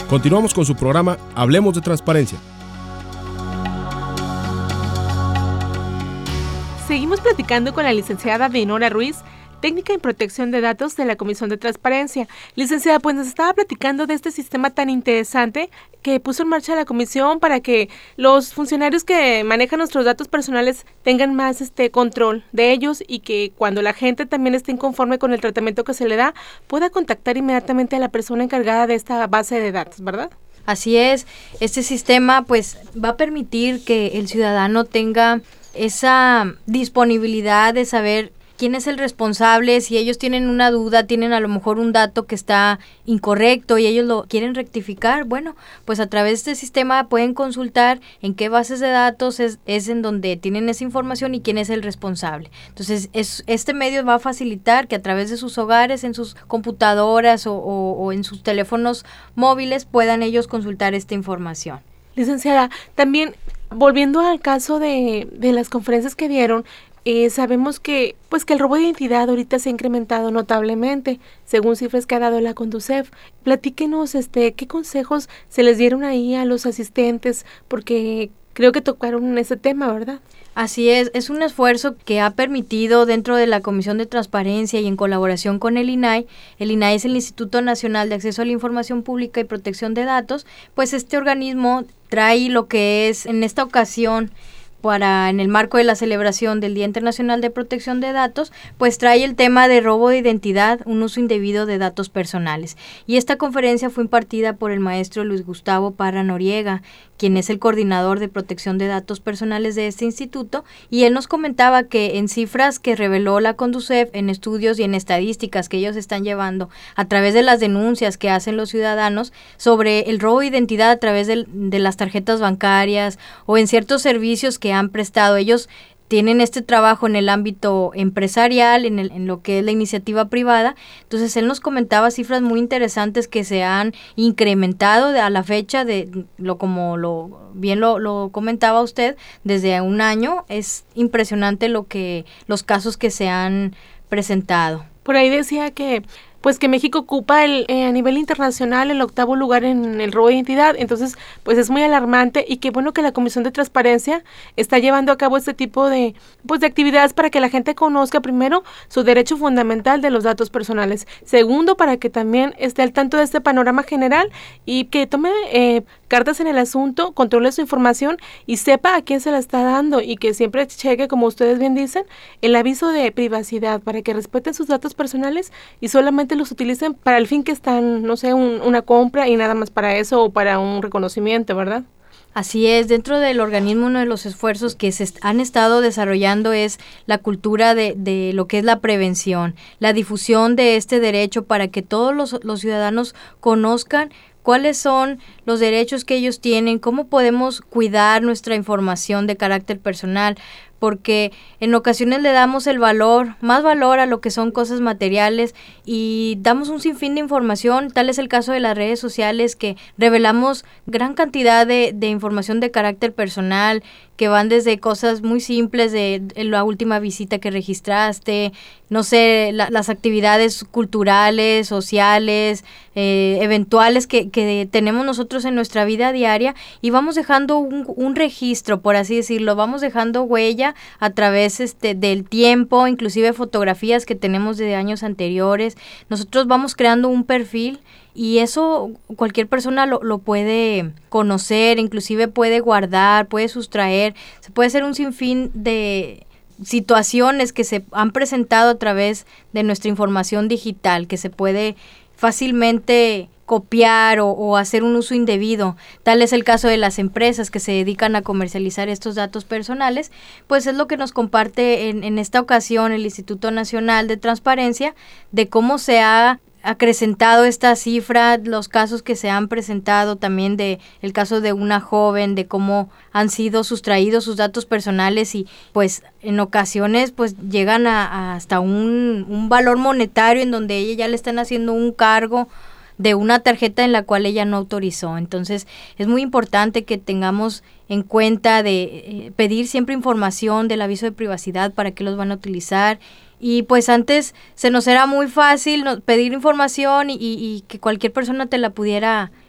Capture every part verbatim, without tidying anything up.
Continuamos con su programa Hablemos de Transparencia. Seguimos platicando con la licenciada Dinora Ruiz, técnica en protección de datos de la Comisión de Transparencia. Licenciada, pues nos estaba platicando de este sistema tan interesante que puso en marcha la Comisión para que los funcionarios que manejan nuestros datos personales tengan más este control de ellos y que cuando la gente también esté inconforme con el tratamiento que se le da, pueda contactar inmediatamente a la persona encargada de esta base de datos, ¿verdad? Así es, este sistema pues va a permitir que el ciudadano tenga esa disponibilidad de saber quién es el responsable, si ellos tienen una duda, tienen a lo mejor un dato que está incorrecto y ellos lo quieren rectificar, bueno, pues a través de este sistema pueden consultar en qué bases de datos es, es en donde tienen esa información y quién es el responsable. Entonces, es, este medio va a facilitar que a través de sus hogares, en sus computadoras o, o, o en sus teléfonos móviles puedan ellos consultar esta información. Licenciada, también volviendo al caso de, de las conferencias que dieron, Eh, sabemos que pues que el robo de identidad ahorita se ha incrementado notablemente, según cifras que ha dado la Conducef. Platíquenos este, qué consejos se les dieron ahí a los asistentes, porque creo que tocaron ese tema, ¿verdad? Así es, es un esfuerzo que ha permitido dentro de la Comisión de Transparencia y en colaboración con el I N A I, el I N A I es el Instituto Nacional de Acceso a la Información Pública y Protección de Datos, pues este organismo trae lo que es en esta ocasión para en el marco de la celebración del Día Internacional de Protección de Datos, pues trae el tema de robo de identidad, un uso indebido de datos personales. Y esta conferencia fue impartida por el maestro Luis Gustavo Parra Noriega, quien es el coordinador de protección de datos personales de este instituto, y él nos comentaba que en cifras que reveló la Conducef, en estudios y en estadísticas que ellos están llevando a través de las denuncias que hacen los ciudadanos sobre el robo de identidad a través de, de las tarjetas bancarias o en ciertos servicios que han prestado. Ellos tienen este trabajo en el ámbito empresarial, en, el, en lo que es la iniciativa privada. Entonces, él nos comentaba cifras muy interesantes que se han incrementado de, a la fecha, de lo como lo bien lo, lo comentaba usted, desde un año. Es impresionante lo que los casos que se han presentado. Por ahí decía que pues que México ocupa el, eh, a nivel internacional el octavo lugar en el robo de identidad, entonces pues es muy alarmante y qué bueno que la Comisión de Transparencia está llevando a cabo este tipo de pues de actividades para que la gente conozca primero su derecho fundamental de los datos personales, segundo para que también esté al tanto de este panorama general y que tome eh, cartas en el asunto, controle su información y sepa a quién se la está dando y que siempre cheque, como ustedes bien dicen, el aviso de privacidad para que respeten sus datos personales y solamente los utilicen para el fin que están, no sé, un, una compra y nada más para eso o para un reconocimiento, ¿verdad? Así es, dentro del organismo uno de los esfuerzos que se est- han estado desarrollando es la cultura de, de lo que es la prevención, la difusión de este derecho para que todos los, los ciudadanos conozcan cuáles son los derechos que ellos tienen, cómo podemos cuidar nuestra información de carácter personal, porque en ocasiones le damos el valor, más valor a lo que son cosas materiales y damos un sinfín de información. Tal es el caso de las redes sociales, que revelamos gran cantidad de, de información de carácter personal, que van desde cosas muy simples de, de la última visita que registraste, no sé, la, las actividades culturales, sociales, eh, eventuales que, que tenemos nosotros en nuestra vida diaria, y vamos dejando un, un registro, por así decirlo, vamos dejando huella a través este del tiempo, inclusive fotografías que tenemos de años anteriores. Nosotros vamos creando un perfil y eso cualquier persona lo, lo puede conocer, inclusive puede guardar, puede sustraer, se puede hacer un sinfín de situaciones que se han presentado a través de nuestra información digital, que se puede fácilmente copiar o, o hacer un uso indebido. Tal es el caso de las empresas que se dedican a comercializar estos datos personales, pues es lo que nos comparte en, en esta ocasión el Instituto Nacional de Transparencia, de cómo se ha acrecentado esta cifra, los casos que se han presentado también, de el caso de una joven, de cómo han sido sustraídos sus datos personales y pues en ocasiones pues llegan a, a hasta un, un valor monetario en donde ella ya le están haciendo un cargo de una tarjeta en la cual ella no autorizó. Entonces es muy importante que tengamos en cuenta de eh, pedir siempre información del aviso de privacidad, para qué los van a utilizar. Y pues antes se nos era muy fácil no, pedir información y, y, y que cualquier persona te la pudiera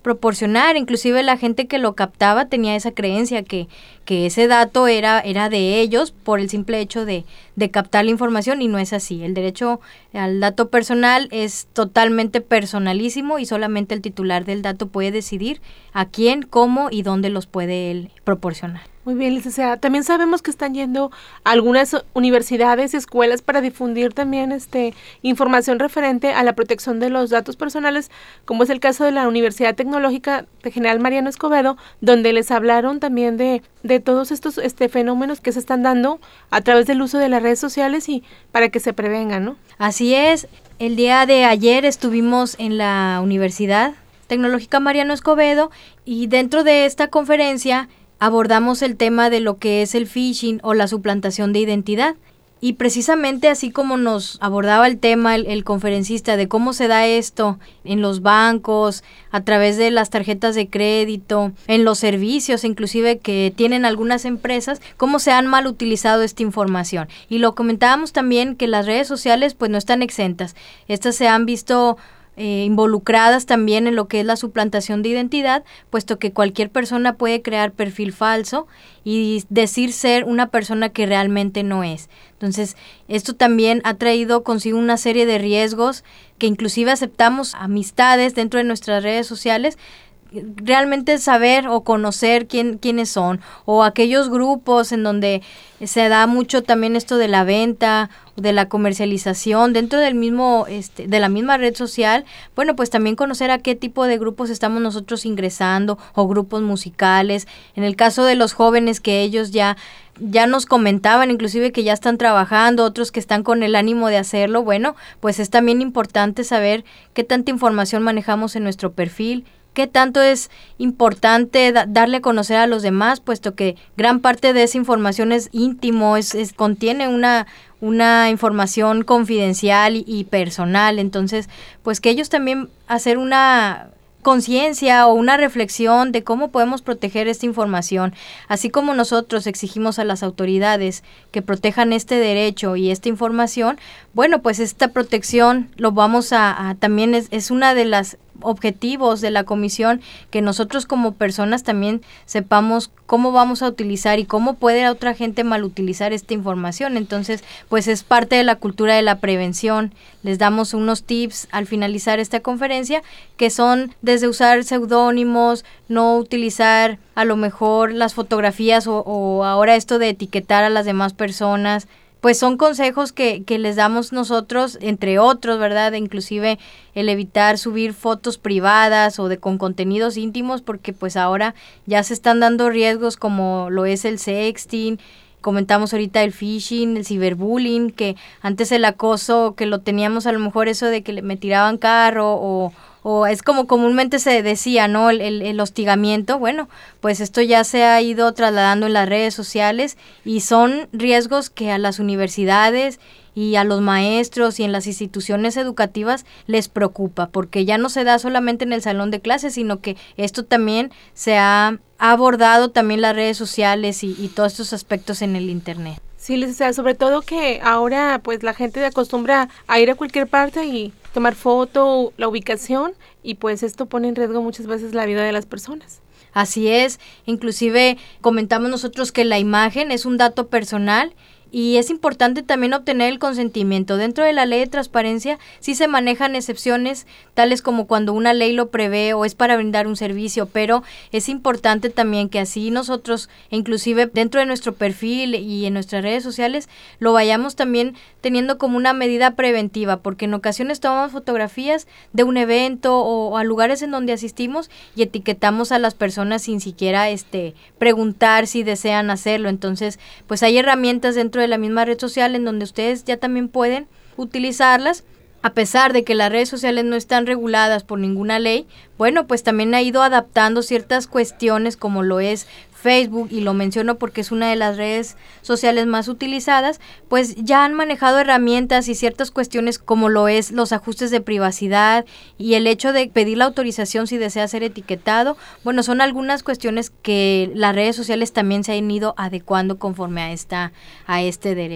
proporcionar. Inclusive la gente que lo captaba tenía esa creencia que, que ese dato era, era de ellos por el simple hecho de, de captar la información, y no es así. El derecho al dato personal es totalmente personalísimo y solamente el titular del dato puede decidir a quién, cómo y dónde los puede él proporcionar. Muy bien, licenciada. También sabemos que están yendo a algunas universidades y escuelas para difundir también este información referente a la protección de los datos personales, como es el caso de la Universidad Tecnológica de General Mariano Escobedo, donde les hablaron también de, de todos estos este fenómenos que se están dando a través del uso de las redes sociales y para que se prevengan, ¿no? Así es. El día de ayer estuvimos en la Universidad Tecnológica Mariano Escobedo y dentro de esta conferencia abordamos el tema de lo que es el phishing o la suplantación de identidad. Y precisamente así como nos abordaba el tema el, el conferencista de cómo se da esto en los bancos, a través de las tarjetas de crédito, en los servicios inclusive que tienen algunas empresas, cómo se han mal utilizado esta información. Y lo comentábamos también que las redes sociales pues no están exentas. Estas se han visto Eh, involucradas también en lo que es la suplantación de identidad, puesto que cualquier persona puede crear perfil falso y decir ser una persona que realmente no es. Entonces, esto también ha traído consigo una serie de riesgos que inclusive aceptamos amistades dentro de nuestras redes sociales, realmente saber o conocer quién, quiénes son, o aquellos grupos en donde se da mucho también esto de la venta, de la comercialización dentro del mismo, este, de la misma red social. Bueno, pues también conocer a qué tipo de grupos estamos nosotros ingresando, o grupos musicales. En el caso de los jóvenes, que ellos ya ya nos comentaban inclusive que ya están trabajando, otros que están con el ánimo de hacerlo. Bueno, pues es también importante saber qué tanta información manejamos en nuestro perfil, qué tanto es importante da- darle a conocer a los demás, puesto que gran parte de esa información es íntimo, es, es contiene una, una información confidencial y, y personal. Entonces, pues que ellos también hacer una conciencia o una reflexión de cómo podemos proteger esta información, así como nosotros exigimos a las autoridades que protejan este derecho y esta información. Bueno, pues esta protección lo vamos a, a también es, es una de las objetivos de la comisión, que nosotros como personas también sepamos cómo vamos a utilizar y cómo puede otra gente mal utilizar esta información. Entonces, pues es parte de la cultura de la prevención. Les damos unos tips al finalizar esta conferencia, que son desde usar seudónimos, no utilizar a lo mejor las fotografías o, o ahora esto de etiquetar a las demás personas. Pues son consejos que, que les damos nosotros, entre otros, ¿verdad? Inclusive el evitar subir fotos privadas o de con contenidos íntimos, porque pues ahora ya se están dando riesgos como lo es el sexting. Comentamos ahorita el phishing, el ciberbullying, que antes el acoso, que lo teníamos a lo mejor eso de que le, me tiraban carro o... o es como comúnmente se decía, ¿no? El, el, el hostigamiento. Bueno, pues esto ya se ha ido trasladando en las redes sociales y son riesgos que a las universidades y a los maestros y en las instituciones educativas les preocupa, porque ya no se da solamente en el salón de clases, sino que esto también se ha, ha abordado también las redes sociales y, y todos estos aspectos en el internet. Sí, licenciada, sobre todo que ahora pues la gente acostumbra a ir a cualquier parte y tomar foto, la ubicación, y pues esto pone en riesgo muchas veces la vida de las personas. Así es, inclusive comentamos nosotros que la imagen es un dato personal y es importante también obtener el consentimiento. Dentro de la ley de transparencia sí se manejan excepciones, tales como cuando una ley lo prevé o es para brindar un servicio, pero es importante también que así nosotros, inclusive dentro de nuestro perfil y en nuestras redes sociales, lo vayamos también teniendo como una medida preventiva, porque en ocasiones tomamos fotografías de un evento o a lugares en donde asistimos y etiquetamos a las personas sin siquiera este preguntar si desean hacerlo. Entonces, pues hay herramientas dentro de la misma red social en donde ustedes ya también pueden utilizarlas. A pesar de que las redes sociales no están reguladas por ninguna ley, bueno, pues también ha ido adaptando ciertas cuestiones como lo es Facebook, y lo menciono porque es una de las redes sociales más utilizadas, pues ya han manejado herramientas y ciertas cuestiones como lo es los ajustes de privacidad y el hecho de pedir la autorización si desea ser etiquetado. Bueno, son algunas cuestiones que las redes sociales también se han ido adecuando conforme a esta a este derecho.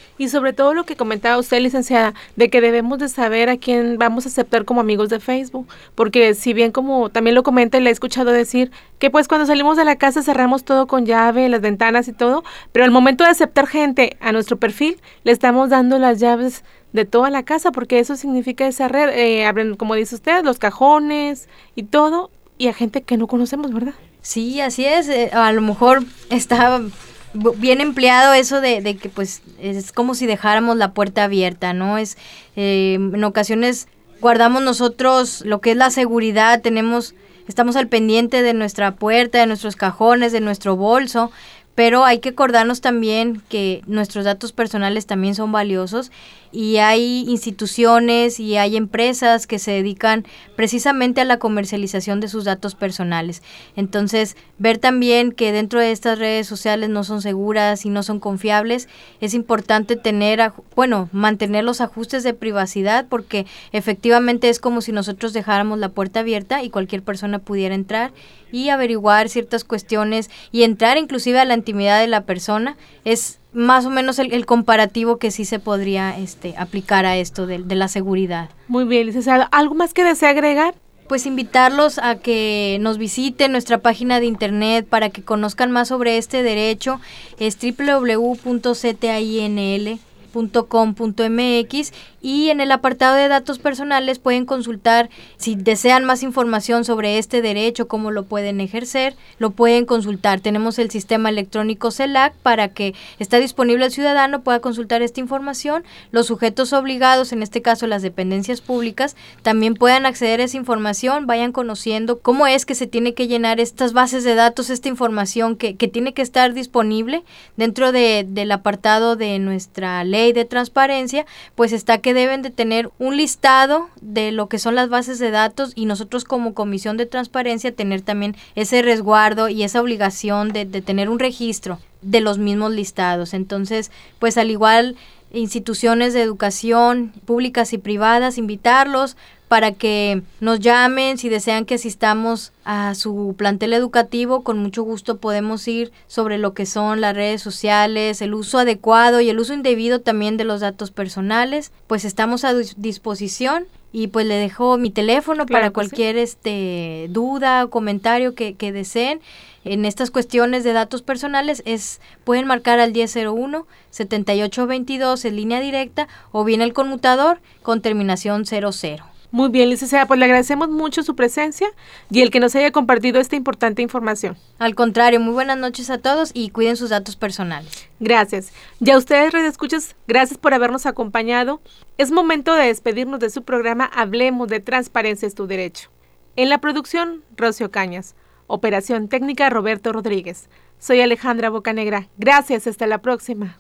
Y sobre todo lo que comentaba usted, licenciada, de que debemos de saber a quién vamos a aceptar como amigos de Facebook, porque si bien como también lo comenta y le he escuchado decir que pues cuando salimos de la casa cerramos todo con llave, las ventanas y todo, pero al momento de aceptar gente a nuestro perfil, le estamos dando las llaves de toda la casa, porque eso significa esa red, eh, abren, como dice usted, los cajones y todo, y a gente que no conocemos, ¿verdad? Sí, así es, eh, a lo mejor está bien empleado eso de, de que pues es como si dejáramos la puerta abierta, ¿no? Es eh, en ocasiones guardamos nosotros lo que es la seguridad, tenemos, estamos al pendiente de nuestra puerta, de nuestros cajones, de nuestro bolso, pero hay que acordarnos también que nuestros datos personales también son valiosos y hay instituciones y hay empresas que se dedican precisamente a la comercialización de sus datos personales. Entonces, ver también que dentro de estas redes sociales no son seguras y no son confiables, es importante tener, bueno, mantener los ajustes de privacidad, porque efectivamente es como si nosotros dejáramos la puerta abierta y cualquier persona pudiera entrar y averiguar ciertas cuestiones y entrar inclusive a la intimidad de la persona. Es más o menos el, el comparativo que sí se podría este, aplicar a esto de, de la seguridad. Muy bien, licenciada. ¿Algo más que desea agregar? Pues invitarlos a que nos visiten nuestra página de internet para que conozcan más sobre este derecho. Es doble u doble u doble u punto c t a i n l punto com punto m x y en el apartado de datos personales pueden consultar si desean más información sobre este derecho, cómo lo pueden ejercer, lo pueden consultar. Tenemos el sistema electrónico C E L A C para que está disponible el ciudadano, pueda consultar esta información. Los sujetos obligados, en este caso las dependencias públicas, también puedan acceder a esa información, vayan conociendo cómo es que se tiene que llenar estas bases de datos, esta información que, que tiene que estar disponible dentro de, del apartado de nuestra ley de transparencia, pues está que deben de tener un listado de lo que son las bases de datos y nosotros como Comisión de Transparencia tener también ese resguardo y esa obligación de, de tener un registro de los mismos listados. Entonces, pues al igual instituciones de educación públicas y privadas, invitarlos para que nos llamen si desean que asistamos a su plantel educativo. Con mucho gusto podemos ir sobre lo que son las redes sociales, el uso adecuado y el uso indebido también de los datos personales. Pues estamos a disposición y pues le dejo mi teléfono claro para cualquier sí. este duda o comentario que, que deseen. En estas cuestiones de datos personales es pueden marcar al diez cero uno, setenta y ocho veintidós en línea directa o bien el conmutador con terminación cero cero. Muy bien, licenciada, pues le agradecemos mucho su presencia y el que nos haya compartido esta importante información. Al contrario, muy buenas noches a todos y cuiden sus datos personales. Gracias. Y a ustedes, radioescuchas, gracias por habernos acompañado. Es momento de despedirnos de su programa Hablemos de Transparencia es tu Derecho. En la producción, Rocio Cañas. Operación técnica, Roberto Rodríguez. Soy Alejandra Bocanegra. Gracias, hasta la próxima.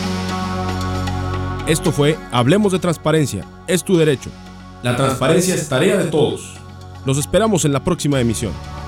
Esto fue Hablemos de Transparencia es tu Derecho. La transparencia es tarea de todos. Los esperamos en la próxima emisión.